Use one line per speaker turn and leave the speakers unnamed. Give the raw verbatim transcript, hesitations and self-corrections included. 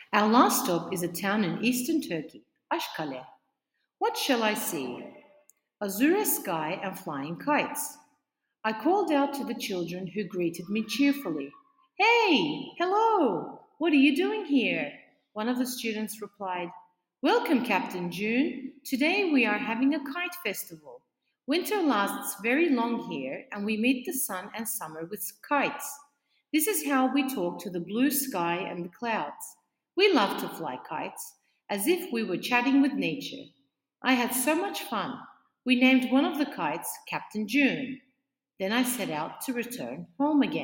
Our last stop is a town in eastern Turkey, Ashkale. What shall I see? Azure sky and flying kites. I called out to the children who greeted me cheerfully. Hey, hello! What are you doing here? One of the students replied, Welcome, Captain June. Today we are having a kite festival. Winter lasts very long here, and we meet the sun and summer with kites. This is how we talk to the blue sky and the clouds. We love to fly kites, as if we were chatting with nature. I had so much fun. We named one of the kites Captain June. Then I set out to return home again.